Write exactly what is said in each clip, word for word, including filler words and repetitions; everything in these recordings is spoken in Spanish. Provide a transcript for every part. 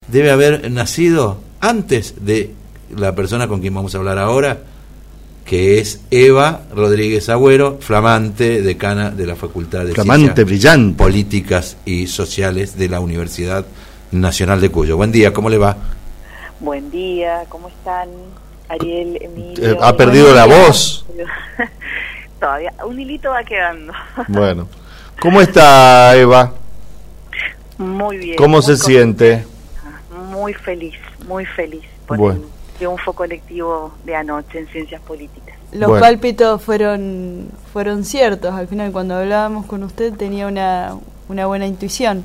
debe haber nacido antes de la persona con quien vamos a hablar ahora, que es Eva Rodríguez Agüero, flamante decana de la Facultad de flamante, Ciencias brillante. Políticas y Sociales de la Universidad Nacional de Cuyo. Buen día, ¿cómo le va? Buen día, ¿cómo están? Ariel, Emilio. Eh, ¿Ha perdido la voz? Todavía, un hilito va quedando. Bueno, ¿cómo está Eva? Muy bien. ¿Cómo muy se siente? Muy feliz, muy feliz por bueno. el triunfo colectivo de anoche en Ciencias Políticas. Los bueno. pálpitos fueron fueron ciertos. Al final, cuando hablábamos con usted, tenía una, una buena intuición.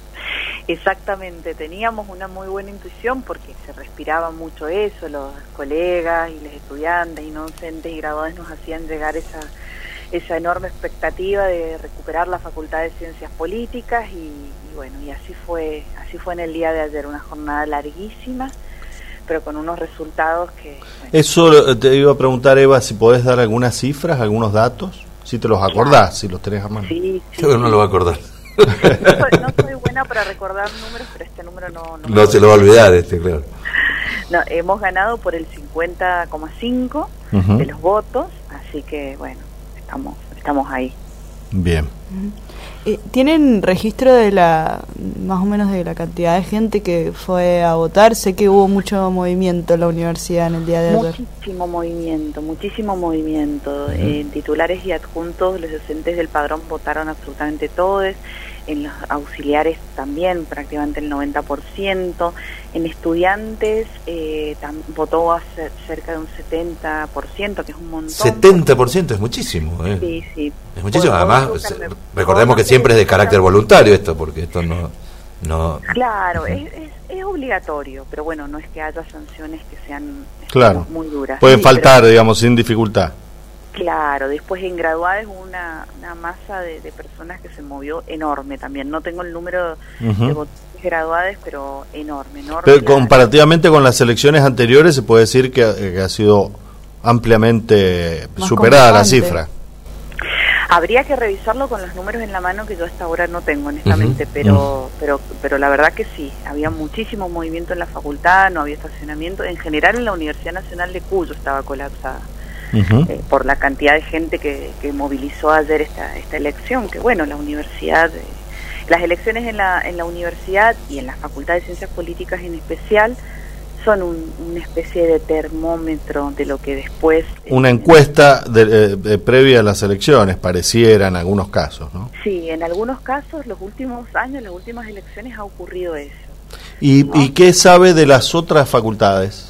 Exactamente, teníamos una muy buena intuición porque se respiraba mucho eso, los colegas y los estudiantes y no docentes y graduados nos hacían llegar esa esa enorme expectativa de recuperar la Facultad de Ciencias Políticas y, y bueno, y así fue, así fue en el día de ayer, una jornada larguísima, pero con unos resultados que... Bueno. Eso te iba a preguntar, Eva, si podés dar algunas cifras, algunos datos, si te los acordás, claro. Si los tenés a mano. Sí, sí. Yo no lo va a acordar. No soy, no soy buena para recordar números, pero este número no... No, no se lo va a olvidar, este, claro. No, hemos ganado por el cincuenta coma cinco uh-huh. de los votos, así que bueno, estamos estamos ahí. Bien. Eh, ¿Tienen registro de la, más o menos de la cantidad de gente que fue a votar? Sé que hubo mucho movimiento en la universidad en el día de ayer. Muchísimo movimiento, muchísimo movimiento. Uh-huh. Eh, titulares y adjuntos, los docentes del padrón votaron absolutamente todos. En los auxiliares también, prácticamente el noventa por ciento. En estudiantes eh, tam, votó a ser, cerca de un setenta por ciento, que es un montón. setenta por ciento es muchísimo. Eh. Sí, sí. Es muchísimo. Por, Además, por se, recordemos que siempre es de carácter voluntario esto, porque esto no... no claro, es, es, es obligatorio, pero bueno, no es que haya sanciones que sean claro. muy duras. Pueden sí, faltar, pero, digamos, sin dificultad. Claro, después en graduadas hubo una, una masa de, de personas que se movió enorme también. No tengo el número uh-huh. de votantes graduadas, pero enorme, enorme. Pero comparativamente con las elecciones anteriores, se puede decir que, que ha sido ampliamente más superada la cifra. Habría que revisarlo con los números en la mano que yo hasta ahora no tengo, honestamente, uh-huh. pero uh-huh. pero pero la verdad que sí, había muchísimo movimiento en la facultad, no había estacionamiento. En general en la Universidad Nacional de Cuyo estaba colapsada. Uh-huh. Eh, por la cantidad de gente que, que movilizó ayer esta esta elección, que bueno, la universidad, eh, las elecciones en la en la universidad y en la Facultad de Ciencias Políticas en especial son un, una especie de termómetro de lo que después... Eh, una encuesta de, de, de previa a las elecciones, pareciera en algunos casos, ¿no? Sí, en algunos casos, los últimos años, las últimas elecciones ha ocurrido eso. ¿Y, ¿no? ¿y qué sabe de las otras facultades?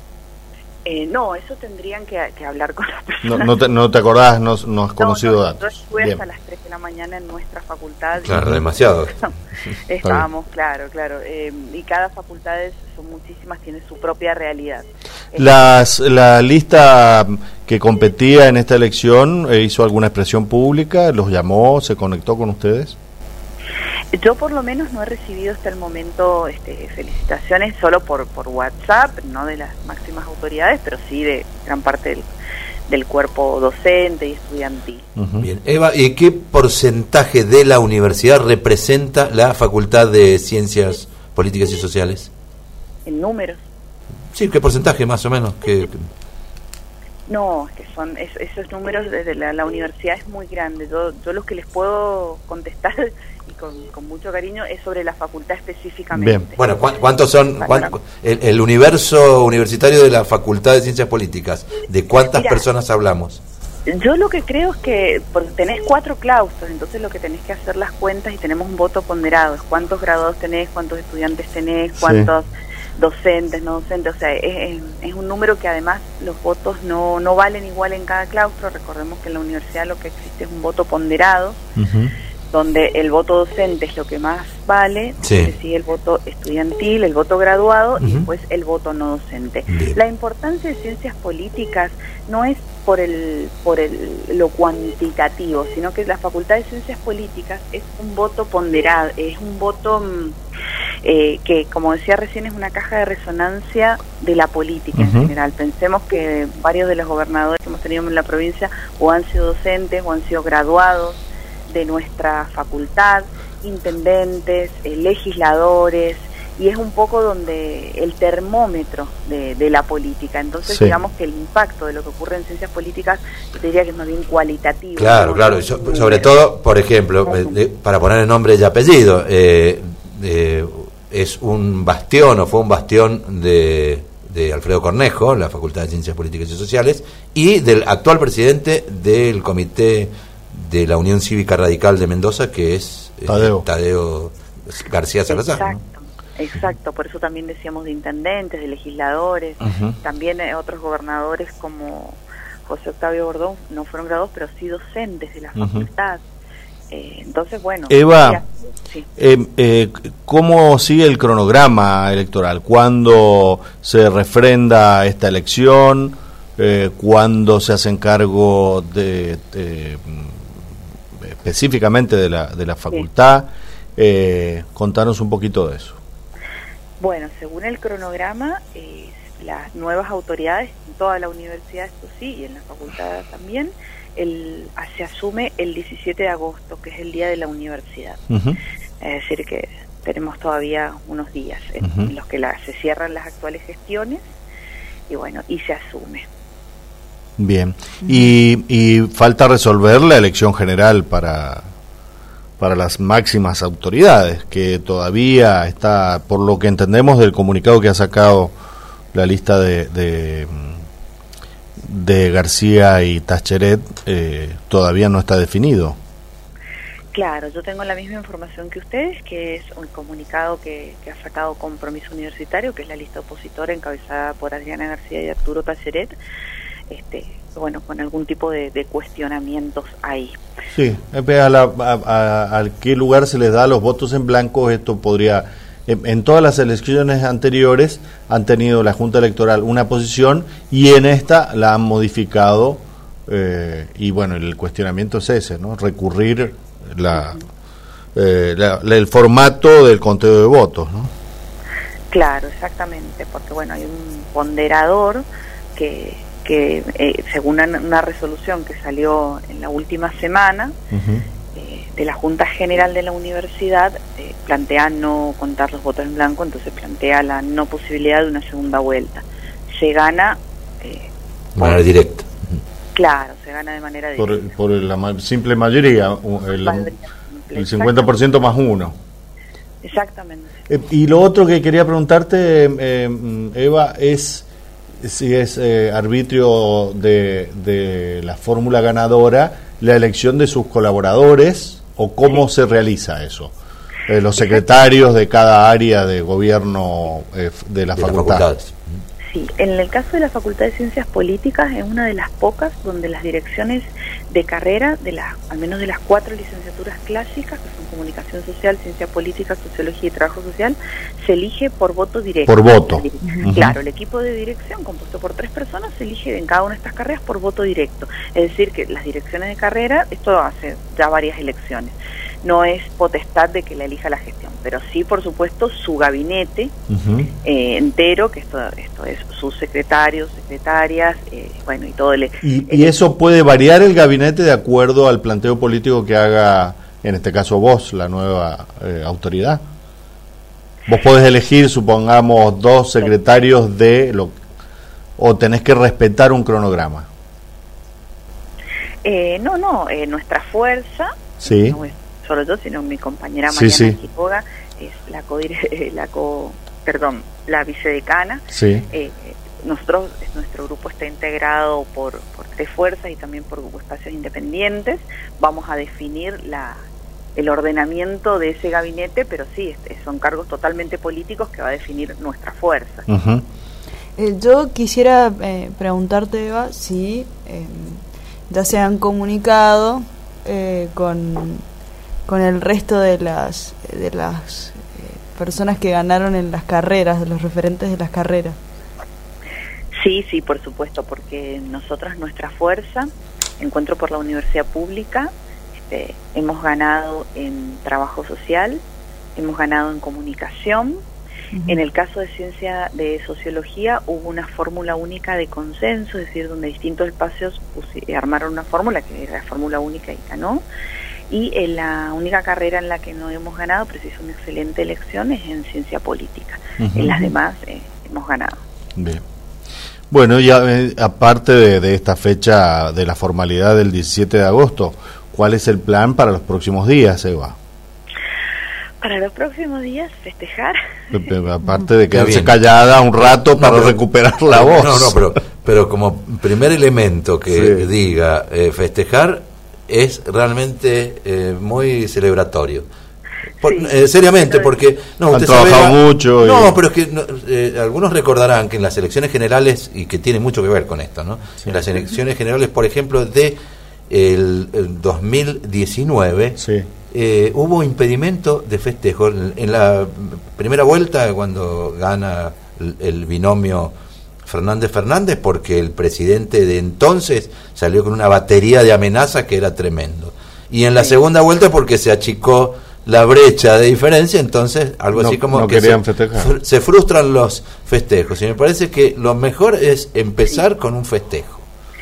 Eh, no, eso tendrían que, que hablar con las personas. No, no, te, no te acordás, no, no has conocido no, no, datos. Yo estuve Bien. hasta las tres de la mañana en nuestra facultad. Claro, y, demasiado. Estábamos, claro, claro. Eh, y cada facultad, son muchísimas, tiene su propia realidad. Las, ¿La lista que competía en esta elección eh, hizo alguna expresión pública? ¿Los llamó? ¿Se conectó con ustedes? Yo por lo menos no he recibido hasta el momento este, felicitaciones solo por por WhatsApp, no de las máximas autoridades, pero sí de gran parte del, del cuerpo docente y estudiantil. Uh-huh. Bien, Eva, ¿y qué porcentaje de la universidad representa la Facultad de Ciencias Políticas y Sociales? ¿En números? Sí, ¿qué porcentaje más o menos? ¿Qué, qué... No, que son es, esos números desde la, la universidad es muy grande. Yo, yo lo que les puedo contestar y con, con mucho cariño es sobre la facultad específicamente. Bien. Bueno, ¿cuántos son cuánto, el, el universo universitario de la Facultad de Ciencias Políticas? ¿De cuántas Mira, personas hablamos? Yo lo que creo es que porque tenés cuatro claustros, entonces lo que tenés que hacer las cuentas y tenemos un voto ponderado, es cuántos graduados tenés, cuántos estudiantes tenés, cuántos sí. docentes, no docentes, o sea, es, es un número que además los votos no, no valen igual en cada claustro. Recordemos que en la universidad lo que existe es un voto ponderado, uh-huh. donde el voto docente es lo que más vale, sí. le sigue el voto estudiantil, el voto graduado, uh-huh. y después el voto no docente. Bien. La importancia de ciencias políticas no es por el por el lo cuantitativo, sino que la Facultad de Ciencias Políticas es un voto ponderado, es un voto eh, que, como decía recién, es una caja de resonancia de la política, uh-huh. en general. Pensemos que varios de los gobernadores que hemos tenido en la provincia o han sido docentes o han sido graduados de nuestra facultad, intendentes, eh, legisladores, y es un poco donde el termómetro de, de la política. Entonces, sí. digamos que el impacto de lo que ocurre en ciencias políticas, yo te diría que es más bien cualitativo. Claro, ¿no? claro. Yo, sobre todo, por ejemplo, eh, para poner el nombre y apellido, eh, eh, es un bastión, o fue un bastión de, de Alfredo Cornejo, la Facultad de Ciencias Políticas y Sociales, y del actual presidente del Comité de la Unión Cívica Radical de Mendoza, que es eh, Tadeo. Tadeo García Salazar. Exacto. ¿no? Exacto, por eso también decíamos de intendentes, de legisladores, Uh-huh. también eh, otros gobernadores como José Octavio Bordón, no fueron graduados, pero sí docentes de la Uh-huh. facultad. Eh, entonces, bueno. Eva, ya, sí. eh, eh, ¿cómo sigue el cronograma electoral? ¿Cuándo se refrenda esta elección? Eh, ¿Cuándo se hacen cargo de, de, específicamente de la, de la facultad? Sí. Eh, contanos un poquito de eso. Bueno, según el cronograma, eh, las nuevas autoridades en toda la universidad, esto sí, y en la facultad también, el, se asume el diecisiete de agosto, que es el día de la universidad. Uh-huh. Es decir, que tenemos todavía unos días en, uh-huh. en los que la, se cierran las actuales gestiones y bueno, y se asume. Bien, uh-huh. y, y falta resolver la elección general para... para las máximas autoridades, que todavía está, por lo que entendemos del comunicado que ha sacado la lista de de, de García y Tascheret, eh, todavía no está definido. Claro, yo tengo la misma información que ustedes, que es un comunicado que, que ha sacado Compromiso Universitario, que es la lista opositora encabezada por Adriana García y Arturo Tascheret, este bueno, con algún tipo de, de cuestionamientos ahí. Sí, a, la, a, a, a qué lugar se les da los votos en blanco, esto podría... En, en todas las elecciones anteriores han tenido la Junta Electoral una posición y en esta la han modificado eh, y bueno, el cuestionamiento es ese, ¿no? Recurrir la, eh, la, la, el formato del conteo de votos, ¿no? Claro, exactamente, porque bueno, hay un ponderador que... que eh, según una, una resolución que salió en la última semana uh-huh. eh, de la Junta General de la Universidad, eh, plantea no contar los votos en blanco, entonces plantea la no posibilidad de una segunda vuelta. Se gana... Eh, de manera directa. Claro, se gana de manera directa. Por, por la simple mayoría, el, mayoría simple, el cincuenta por ciento más uno. Exactamente. Eh, y lo otro que quería preguntarte, eh, Eva, es... si es eh, arbitrio de, de la fórmula ganadora la elección de sus colaboradores o cómo sí. se realiza eso, eh, los secretarios de cada área de gobierno eh, de la de facultad. Las Sí, en el caso de la Facultad de Ciencias Políticas es una de las pocas donde las direcciones de carrera, de las, al menos de las cuatro licenciaturas clásicas, que son Comunicación Social, Ciencia Política, Sociología y Trabajo Social, se elige por voto directo. Por voto. Uh-huh. Claro, el equipo de dirección, compuesto por tres personas, se elige en cada una de estas carreras por voto directo. Es decir, que las direcciones de carrera, esto hace ya varias elecciones, no es potestad de que la elija la gestión, pero sí, por supuesto, su gabinete uh-huh. eh, entero, que esto esto es sus secretarios, secretarias, eh, bueno, y todo el... ¿Y, el, y eso puede variar el gabinete de acuerdo al planteo político que haga, en este caso vos, la nueva eh, autoridad? Vos podés elegir, supongamos, dos secretarios de lo... o tenés que respetar un cronograma. Eh, no, no, eh, nuestra fuerza... Sí. No es solo yo, sino mi compañera sí, Mariana sí. Quiroga, es la co, la co perdón, la vicedecana. Sí. Eh, nosotros, nuestro grupo está integrado por, por tres fuerzas y también por espacios independientes. Vamos a definir la el ordenamiento de ese gabinete, pero sí, este, son cargos totalmente políticos que va a definir nuestra fuerza. Uh-huh. eh, yo quisiera eh, preguntarte, Eva, si eh, ya se han comunicado eh, con... con el resto de las de las eh, personas que ganaron en las carreras, de los referentes de las carreras. Sí, sí, por supuesto, porque nosotras, nuestra fuerza, Encuentro por la Universidad Pública, este, hemos ganado en trabajo social, hemos ganado en comunicación. Uh-huh. En el caso de ciencia de sociología hubo una fórmula única de consenso, es decir, donde distintos espacios pusi- armaron una fórmula que era la fórmula única y ganó. y en la única carrera en la que no hemos ganado, pero se hizo una excelente elección, es en ciencia política. Uh-huh. En las demás eh, hemos ganado. Bien. Bueno, ya eh, aparte de, de esta fecha de la formalidad del diecisiete de agosto, ¿cuál es el plan para los próximos días, Eva? Para los próximos días, festejar. Aparte de quedarse callada un rato no, para pero, recuperar la voz. No, no, pero, pero como primer elemento que sí. diga eh, festejar es realmente eh, muy celebratorio. Por, sí, eh, seriamente, porque no, han usted trabajado sabe, mucho. No, y... pero es que no, eh, algunos recordarán que en las elecciones generales, y que tiene mucho que ver con esto, ¿no? Sí. En las elecciones generales, por ejemplo, de el, el dos mil diecinueve, sí. eh, hubo impedimento de festejo. En, en la primera vuelta, cuando gana el, el binomio Fernández Fernández, porque el presidente de entonces salió con una batería de amenazas que era tremendo. Y en la sí. segunda vuelta porque se achicó la brecha de diferencia, entonces algo no, así como no que se, fr- se frustran los festejos. Y me parece que lo mejor es empezar sí. con un festejo.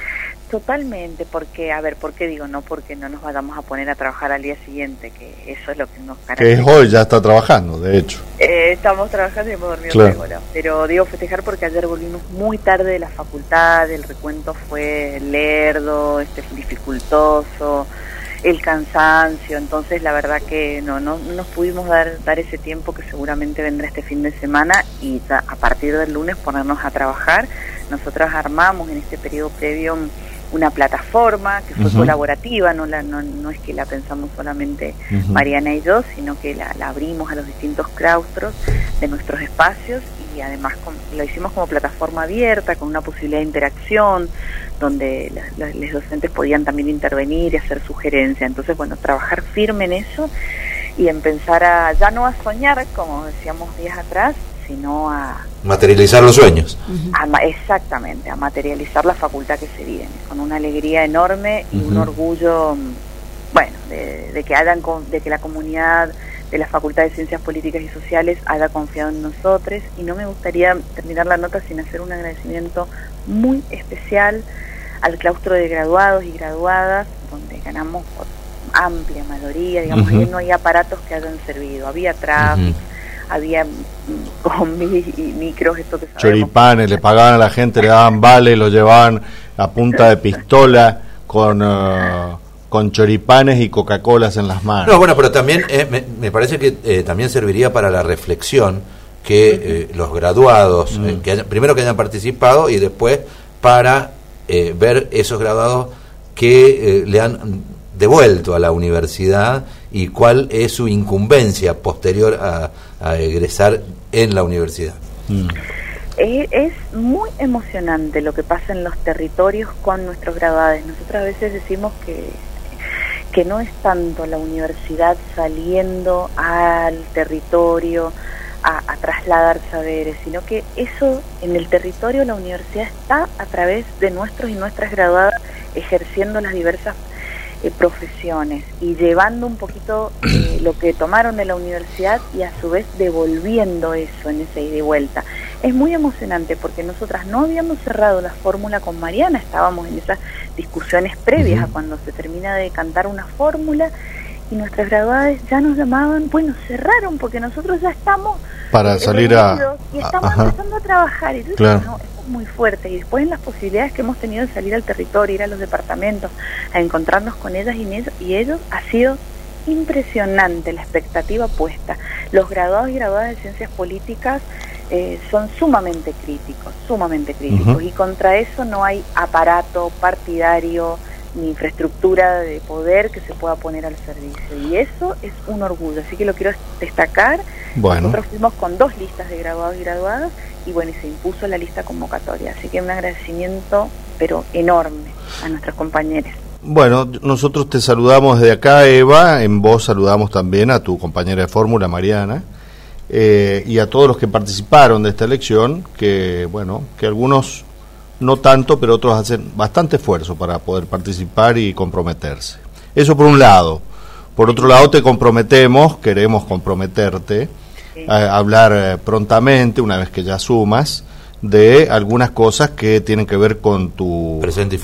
Totalmente, porque, a ver, ¿por qué digo no? Porque no nos vamos a poner a trabajar al día siguiente, que eso es lo que nos caracteriza. Que es hoy, ya está trabajando, de hecho. Eh, estamos trabajando y hemos dormido claro. horas. Pero digo festejar porque ayer volvimos muy tarde de la facultad, el recuento fue lerdo, este, dificultoso, el cansancio, entonces la verdad que no, no, no nos pudimos dar, dar ese tiempo que seguramente vendrá este fin de semana y a partir del lunes ponernos a trabajar. Nosotros armamos en este periodo previo una plataforma que fue uh-huh. colaborativa, no, la, no, no es que la pensamos solamente uh-huh. Mariana y yo, sino que la, la abrimos a los distintos claustros de nuestros espacios y además con, lo hicimos como plataforma abierta, con una posibilidad de interacción, donde la, la, los docentes podían también intervenir y hacer sugerencias. Entonces, bueno, trabajar firme en eso y empezar a, ya no a soñar, como decíamos días atrás, sino a... materializar los sueños. A, exactamente, a materializar la facultad que se viene, con una alegría enorme y uh-huh. un orgullo, bueno, de, de que hayan, de que la comunidad de la Facultad de Ciencias Políticas y Sociales haya confiado en nosotros, y no me gustaría terminar la nota sin hacer un agradecimiento muy especial al claustro de graduados y graduadas, donde ganamos por amplia mayoría, digamos, uh-huh. ahí no hay aparatos que hayan servido, había tráfico, uh-huh. había combis y micros, esto que sabemos. Choripanes, le pagaban a la gente, le daban vale, lo llevaban a punta de pistola con uh, con choripanes y Coca-Colas en las manos. No, bueno, pero también eh, me, me parece que eh, también serviría para la reflexión que eh, los graduados, mm. eh, que hayan, primero que hayan participado y después para eh, ver esos graduados que eh, le han devuelto a la universidad y cuál es su incumbencia posterior a, a egresar en la universidad. Mm. Es, es muy emocionante lo que pasa en los territorios con nuestros graduados. Nosotros a veces decimos que, que no es tanto la universidad saliendo al territorio a, a trasladar saberes, sino que eso en el territorio la universidad está a través de nuestros y nuestras graduadas ejerciendo las diversas Eh, profesiones y llevando un poquito eh, lo que tomaron de la universidad y a su vez devolviendo eso en esa ida y vuelta. Es muy emocionante porque nosotras no habíamos cerrado la fórmula con Mariana, estábamos en esas discusiones previas uh-huh. a cuando se termina de cantar una fórmula y nuestras graduadas ya nos llamaban, bueno, cerraron porque nosotros ya estamos para salir a y estamos ajá. empezando a trabajar y entonces, claro. no, muy fuerte, y después en las posibilidades que hemos tenido de salir al territorio, ir a los departamentos, a encontrarnos con ellas y ellos, y ellos ha sido impresionante la expectativa puesta. Los graduados y graduadas de ciencias políticas eh, son sumamente críticos, sumamente críticos, uh-huh. y contra eso no hay aparato partidario ni infraestructura de poder que se pueda poner al servicio, y eso es un orgullo, así que lo quiero destacar. Bueno. Nosotros fuimos con dos listas de graduados y graduadas y bueno, y se impuso la lista convocatoria, así que un agradecimiento pero enorme a nuestros compañeros. Bueno, nosotros te saludamos desde acá, Eva, en vos saludamos también a tu compañera de fórmula, Mariana, eh, y a todos los que participaron de esta elección, que bueno, que algunos no tanto, pero otros hacen bastante esfuerzo para poder participar y comprometerse. Eso por un lado. Por otro lado, te comprometemos, queremos comprometerte, sí. a hablar eh, prontamente, una vez que ya sumas, de algunas cosas que tienen que ver con tu... presente y futuro.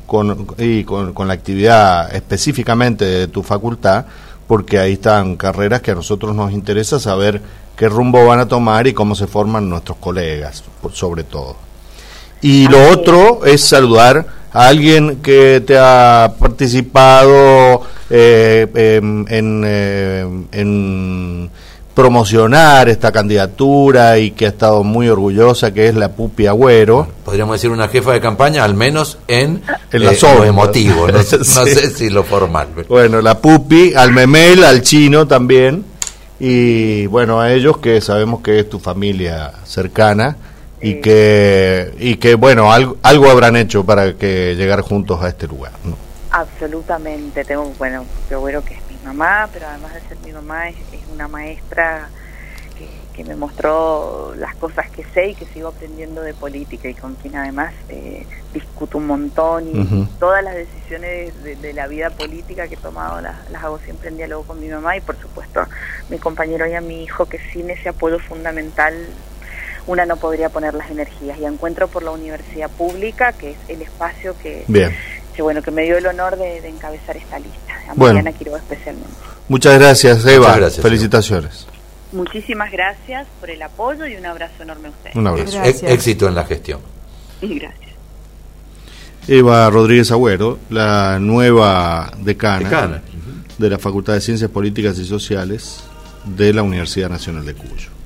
con, y con, con la actividad específicamente de tu facultad, porque ahí están carreras que a nosotros nos interesa saber qué rumbo van a tomar y cómo se forman nuestros colegas, sobre todo. Y lo otro es saludar a alguien que te ha participado eh, eh, en, eh, en promocionar esta candidatura y que ha estado muy orgullosa, que es la Pupi Agüero. Podríamos decir una jefa de campaña, al menos en, en la eh, zona, lo emotivo, no, sí. no sé si lo formal. Bueno, la Pupi, al Memel, al Chino también, y bueno, a ellos que sabemos que es tu familia cercana y que y que bueno, algo, algo habrán hecho para que llegar juntos a este lugar, ¿no? Absolutamente. Tengo, bueno, Pupi Agüero, que es mi mamá, pero además de ser mi mamá es, es una maestra que, que me mostró las cosas que sé y que sigo aprendiendo de política, y con quien además eh, discuto un montón, y uh-huh. todas las decisiones de, de la vida política que he tomado las, las hago siempre en diálogo con mi mamá, y por supuesto mi compañero y a mi hijo, que sin ese apoyo fundamental una no podría poner las energías. Y encuentro por la universidad pública, que es el espacio que, Bien. que bueno, que me dio el honor de, de encabezar esta lista, a bueno. Mariana Quiroga especialmente. Muchas gracias, Eva. Muchas gracias, felicitaciones. Eva. Muchísimas gracias por el apoyo y un abrazo enorme a ustedes. Un abrazo. E- éxito en la gestión. Gracias. Eva Rodríguez Agüero, la nueva decana, decana. de la Facultad de Ciencias Políticas y Sociales de la Universidad Nacional de Cuyo.